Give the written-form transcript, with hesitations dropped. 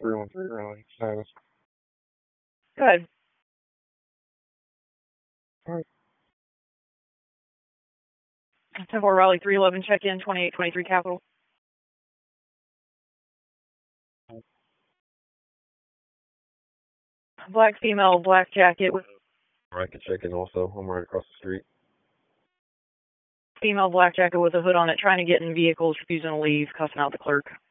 313 Raleigh. Status. Go ahead. Alright. 10-4 Raleigh 311, check in 2823 Capital. Black female, black jacket with. I can check in also. I'm right across the street. Female black jacket with a hood on it, trying to get in vehicles, refusing to leave, cussing out the clerk.